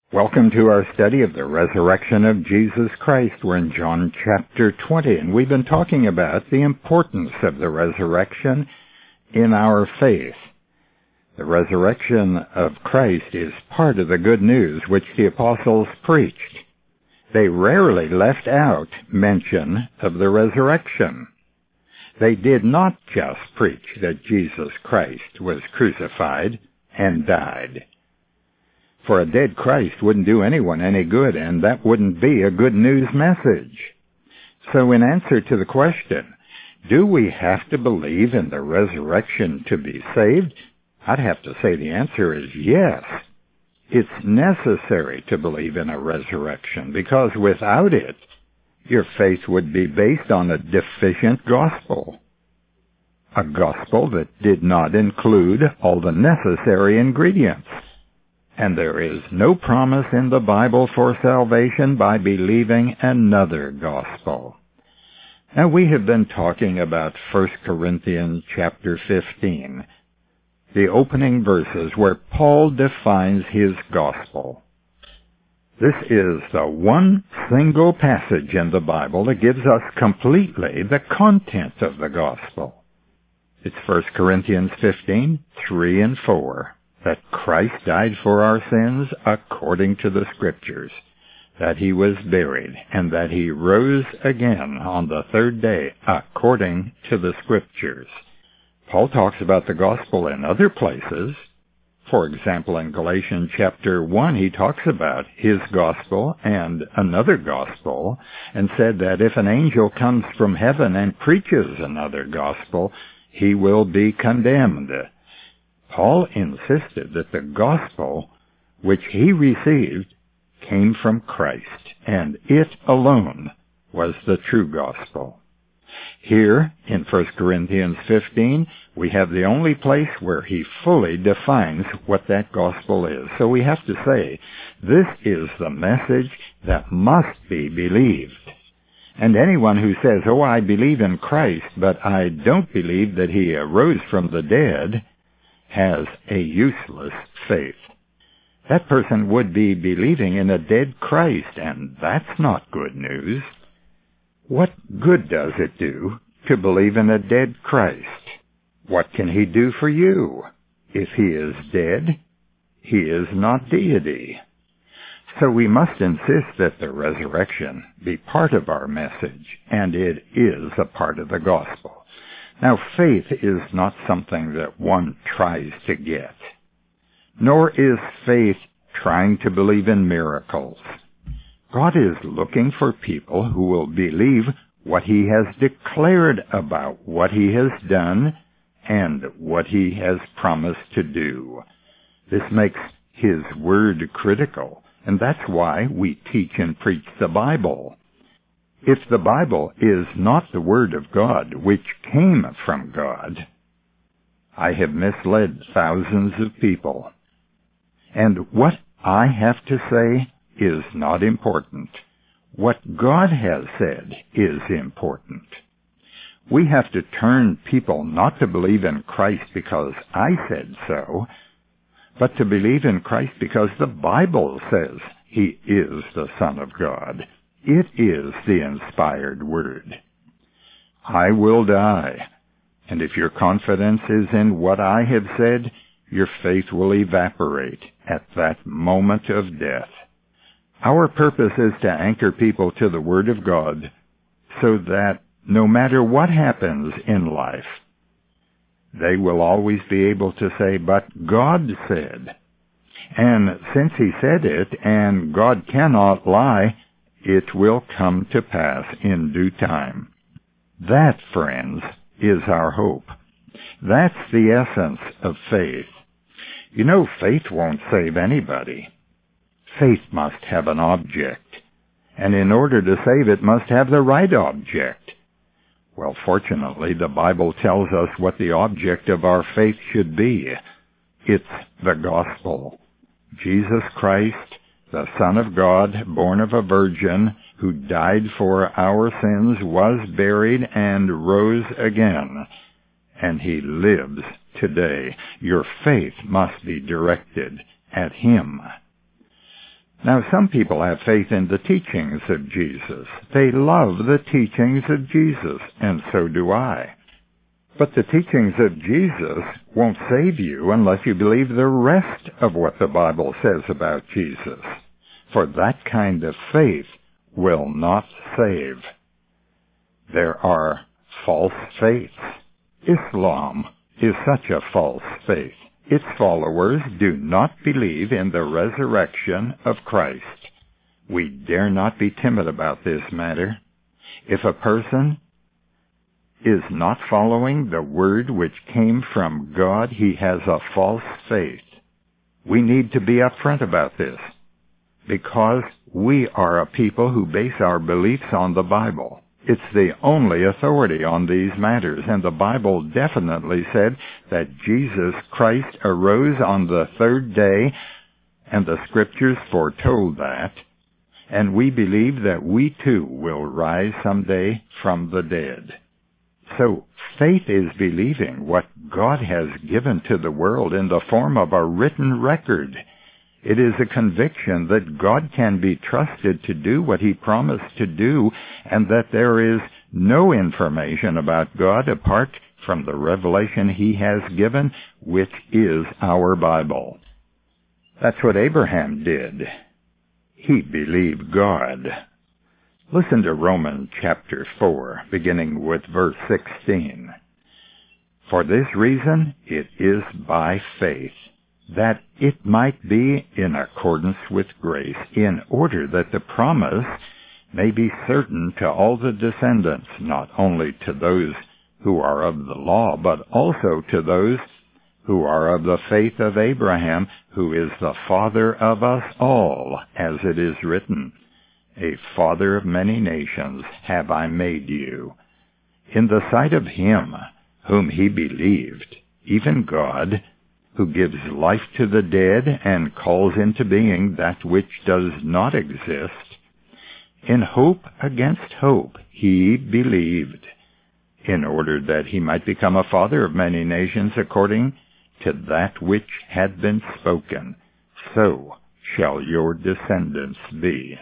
Welcome to our study of the resurrection of Jesus Christ. We're in John chapter 20, and we've been talking about the importance of the resurrection in our faith. The resurrection of Christ is part of the good news which the apostles preached. They rarely left out mention of the resurrection. They did not just preach that Jesus Christ was crucified and died. For a dead Christ wouldn't do anyone any good, and that wouldn't be a good news message. So in answer to the question, do we have to believe in the resurrection to be saved? I'd have to say the answer is yes. It's necessary to believe in a resurrection, because without it, your faith would be based on a deficient gospel. A gospel that did not include all the necessary ingredients. And there is no promise in the Bible for salvation by believing another gospel. Now we have been talking about 1 Corinthians chapter 15, the opening verses where Paul defines his gospel. This is the one single passage in the Bible that gives us completely the content of the gospel. It's 1 Corinthians 15, 3 and 4. That Christ died for our sins according to the Scriptures, that he was buried, and that he rose again on the third day according to the Scriptures. Paul talks about the gospel in other places. For example, in Galatians chapter 1, he talks about his gospel and another gospel, and said that if an angel comes from heaven and preaches another gospel, he will be condemned. Paul insisted that the gospel which he received came from Christ, and it alone was the true gospel. Here, in 1 Corinthians 15, we have the only place where he fully defines what that gospel is. So we have to say, this is the message that must be believed. And anyone who says, oh, I believe in Christ, but I don't believe that he arose from the dead, has a useless faith. That person would be believing in a dead Christ, and that's not good news. What good does it do to believe in a dead Christ? What can he do for you? If he is dead, he is not deity. So we must insist that the resurrection be part of our message, and it is a part of the gospel. Now, faith is not something that one tries to get, nor is faith trying to believe in miracles. God is looking for people who will believe what he has declared about what he has done and what he has promised to do. This makes his word critical, and that's why we teach and preach the Bible. If the Bible is not the Word of God, which came from God, I have misled thousands of people. And what I have to say is not important. What God has said is important. We have to turn people not to believe in Christ because I said so, but to believe in Christ because the Bible says he is the Son of God. It is the inspired word. I will die, and if your confidence is in what I have said, your faith will evaporate at that moment of death. Our purpose is to anchor people to the Word of God so that no matter what happens in life, they will always be able to say, but God said. And since he said it, and God cannot lie, it will come to pass in due time. That, friends, is our hope. That's the essence of faith. You know, faith won't save anybody. Faith must have an object, and in order to save it must have the right object. Well, fortunately, the Bible tells us what the object of our faith should be. It's the gospel. Jesus Christ, the Son of God, born of a virgin, who died for our sins, was buried, and rose again. And he lives today. Your faith must be directed at him. Now, some people have faith in the teachings of Jesus. They love the teachings of Jesus, and so do I. But the teachings of Jesus won't save you unless you believe the rest of what the Bible says about Jesus. For that kind of faith will not save. There are false faiths. Islam is such a false faith. Its followers do not believe in the resurrection of Christ. We dare not be timid about this matter. If a person is not following the word which came from God, he has a false faith. We need to be upfront about this, because we are a people who base our beliefs on the Bible. It's the only authority on these matters, and the Bible definitely said that Jesus Christ arose on the third day, and the Scriptures foretold that, and we believe that we too will rise someday from the dead. So, faith is believing what God has given to the world in the form of a written record. It is a conviction that God can be trusted to do what He promised to do, and that there is no information about God apart from the revelation He has given, which is our Bible. That's what Abraham did. He believed God. Listen to Romans chapter 4, beginning with verse 16. For this reason it is by faith, that it might be in accordance with grace, in order that the promise may be certain to all the descendants, not only to those who are of the law, but also to those who are of the faith of Abraham, who is the father of us all, as it is written, A father of many nations have I made you, in the sight of him whom he believed, even God, who gives life to the dead and calls into being that which does not exist. In hope against hope he believed, in order that he might become a father of many nations according to that which had been spoken, so shall your descendants be.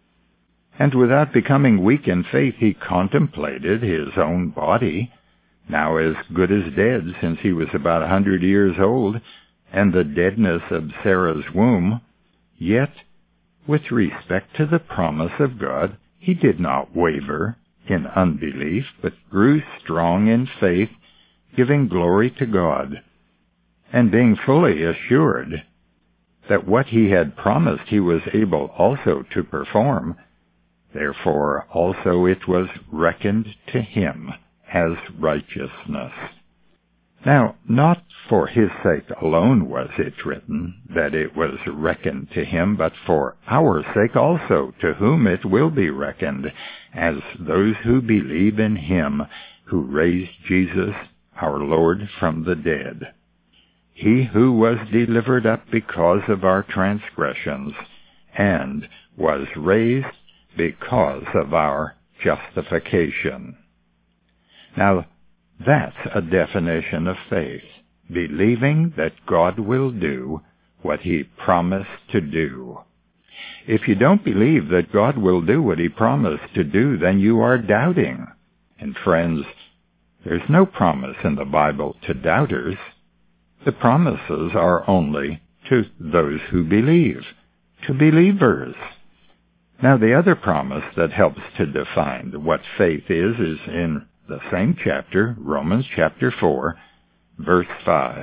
And without becoming weak in faith, he contemplated his own body, now as good as dead, since he was about 100 years old, and the deadness of Sarah's womb. Yet, with respect to the promise of God, he did not waver in unbelief, but grew strong in faith, giving glory to God, and being fully assured that what he had promised he was able also to perform. Therefore also it was reckoned to him as righteousness. Now, not for his sake alone was it written that it was reckoned to him, but for our sake also, to whom it will be reckoned, as those who believe in him who raised Jesus, our Lord, from the dead. He who was delivered up because of our transgressions, and was raised because of our justification. Now, that's a definition of faith, believing that God will do what He promised to do. If you don't believe that God will do what He promised to do, then you are doubting. And friends, there's no promise in the Bible to doubters. The promises are only to those who believe, to believers. Now, the other promise that helps to define what faith is in the same chapter, Romans chapter 4, verse 5.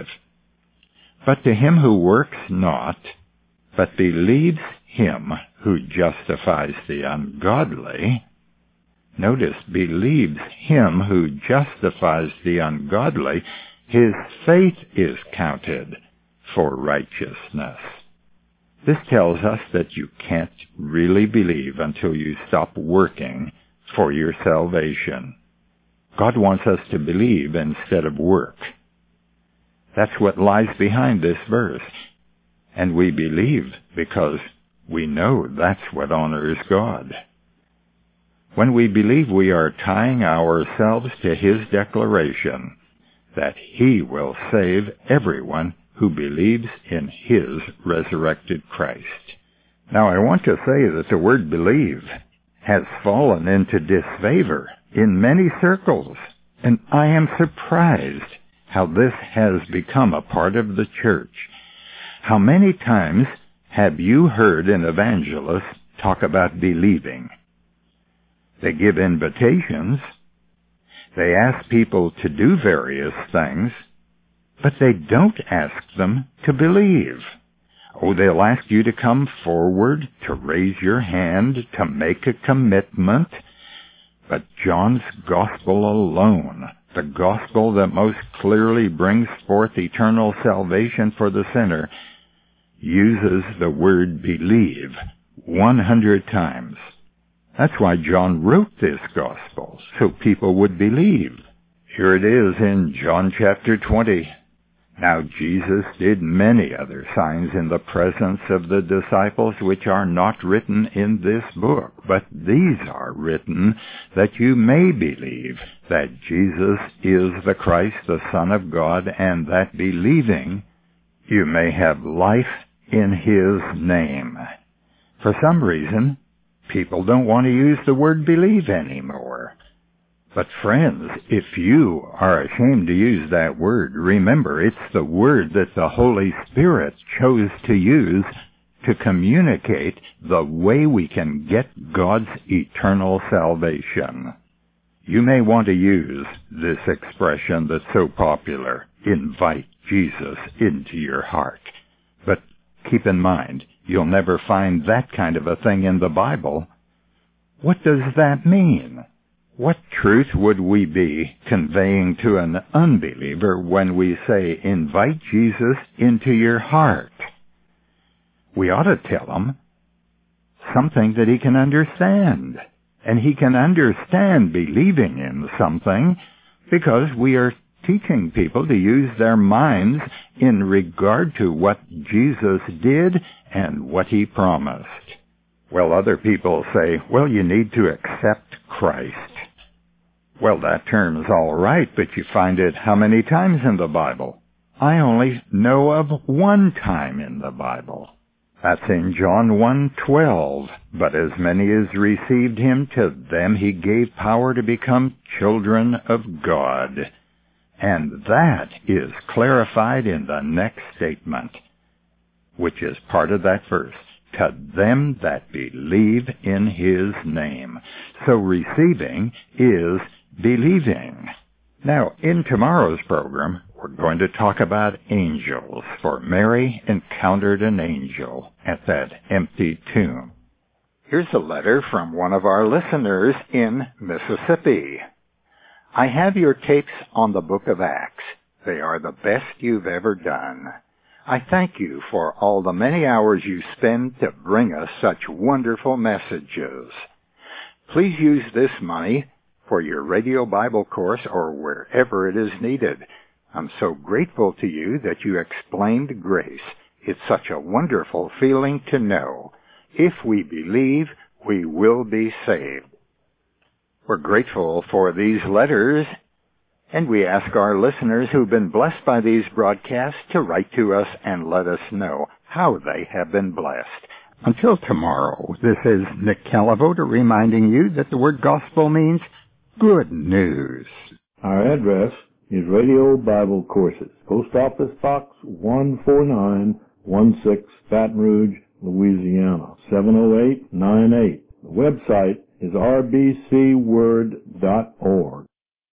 But to him who works not, but believes him who justifies the ungodly, notice, believes him who justifies the ungodly, his faith is counted for righteousness. This tells us that you can't really believe until you stop working for your salvation. God wants us to believe instead of work. That's what lies behind this verse. And we believe because we know that's what honors God. When we believe, we are tying ourselves to His declaration that He will save everyone who believes in His resurrected Christ. Now, I want to say that the word believe has fallen into disfavor in many circles, and I am surprised how this has become a part of the church. How many times have you heard an evangelist talk about believing? They give invitations, they ask people to do various things, but they don't ask them to believe. Oh, they'll ask you to come forward, to raise your hand, to make a commitment. But John's gospel alone, the gospel that most clearly brings forth eternal salvation for the sinner, uses the word believe 100 times. That's why John wrote this gospel, so people would believe. Here it is in John chapter 20. Now Jesus did many other signs in the presence of the disciples which are not written in this book, but these are written that you may believe that Jesus is the Christ, the Son of God, and that believing you may have life in His name. For some reason, people don't want to use the word believe anymore. But friends, if you are ashamed to use that word, remember it's the word that the Holy Spirit chose to use to communicate the way we can get God's eternal salvation. You may want to use this expression that's so popular, invite Jesus into your heart. But keep in mind, you'll never find that kind of a thing in the Bible. What does that mean? What truth would we be conveying to an unbeliever when we say, invite Jesus into your heart? We ought to tell him something that he can understand. And he can understand believing in something because we are teaching people to use their minds in regard to what Jesus did and what He promised. Well, other people say, well, you need to accept Christ. Well, that term's all right, but you find it how many times in the Bible? I only know of one time in the Bible. That's in John 1:12. But as many as received Him, to them He gave power to become children of God. And that is clarified in the next statement, which is part of that verse. To them that believe in His name. So receiving is believing. Now, in tomorrow's program, we're going to talk about angels, for Mary encountered an angel at that empty tomb. Here's a letter from one of our listeners in Mississippi. I have your tapes on the Book of Acts. They are the best you've ever done. I thank you for all the many hours you spend to bring us such wonderful messages. Please use this money for your radio Bible course or wherever it is needed. I'm so grateful to you that you explained grace. It's such a wonderful feeling to know. If we believe, we will be saved. We're grateful for these letters, and we ask our listeners who've been blessed by these broadcasts to write to us and let us know how they have been blessed. Until tomorrow, this is Nick Calavoda reminding you that the word gospel means good news. Our address is Radio Bible Courses, Post Office Box 14916, Baton Rouge, Louisiana, 70898. The website is rbcword.org.